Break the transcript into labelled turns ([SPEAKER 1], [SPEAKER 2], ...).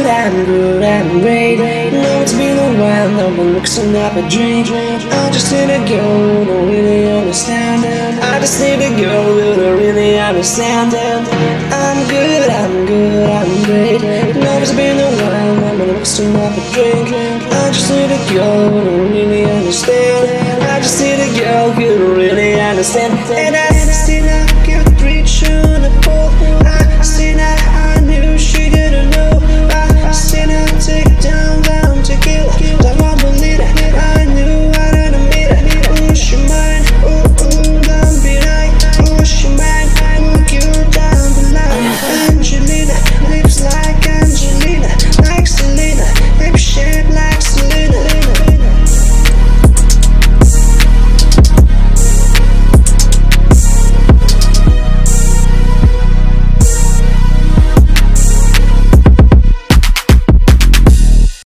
[SPEAKER 1] I'm great. No, it's been a while, no one looks up a drink. I just need a girl who don't really understand. I just need a girl who don't really understand. I'm good, I'm great. No, it's been a while, no one looks up a drink. I just need a girl who don't really understand. I just need a girl who don't really understand. And